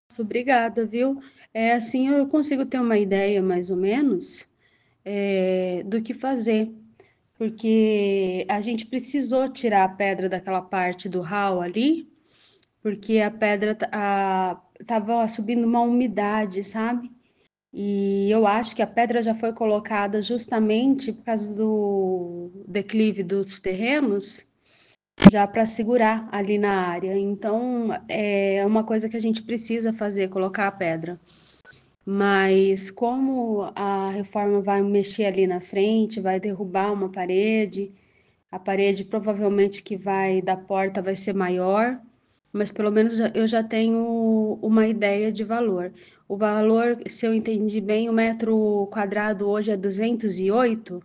Obrigada, viu? Assim eu consigo ter uma ideia, mais ou menos, do que fazer, porque a gente precisou tirar a pedra daquela parte do hall ali, porque a pedra estava subindo uma umidade, sabe? E eu acho que a pedra já foi colocada justamente por causa do declive dos terrenos, já para segurar ali na área. Então, é uma coisa que a gente precisa fazer, colocar a pedra. Mas como a reforma vai mexer ali na frente, vai derrubar uma parede, a parede provavelmente que vai da porta vai ser maior, mas pelo menos eu já tenho uma ideia de valor. O valor, se eu entendi bem, o metro quadrado hoje é 208.